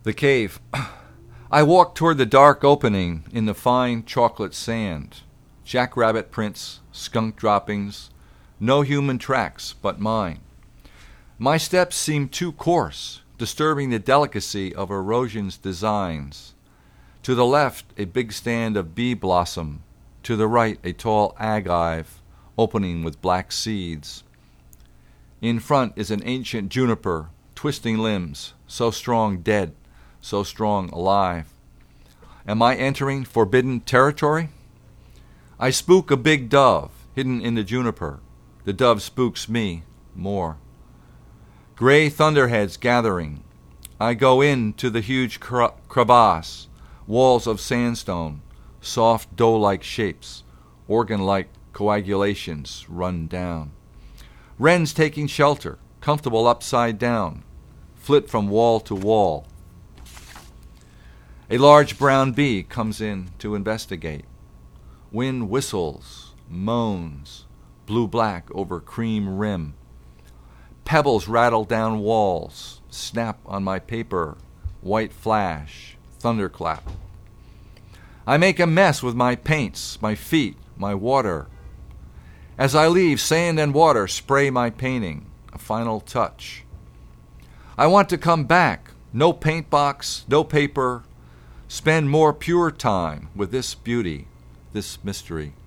The cave. I walk toward the dark opening in the fine chocolate sand. Jackrabbit prints, skunk droppings, no human tracks but mine. My steps seem too coarse, disturbing the delicacy of erosion's designs. To the left, a big stand of bee blossom. To the right, a tall agave, opening with black seeds. In front is an ancient juniper, twisting limbs, so strong dead, so strong alive. Am I entering forbidden territory? I spook a big dove, hidden in the juniper. The dove spooks me more. Gray thunderheads gathering. I go into the huge crevasse, walls of sandstone, soft dough-like shapes, organ-like coagulations run down. Wrens taking shelter, comfortable upside down, flit from wall to wall. A large brown bee comes in to investigate. Wind whistles, moans, blue-black over cream rim. Pebbles rattle down walls, snap on my paper, white flash, thunderclap. I make a mess with my paints, my feet, my water. As I leave, sand and water spray my painting, a final touch. I want to come back, no paint box, no paper, spend more pure time with this beauty, this mystery.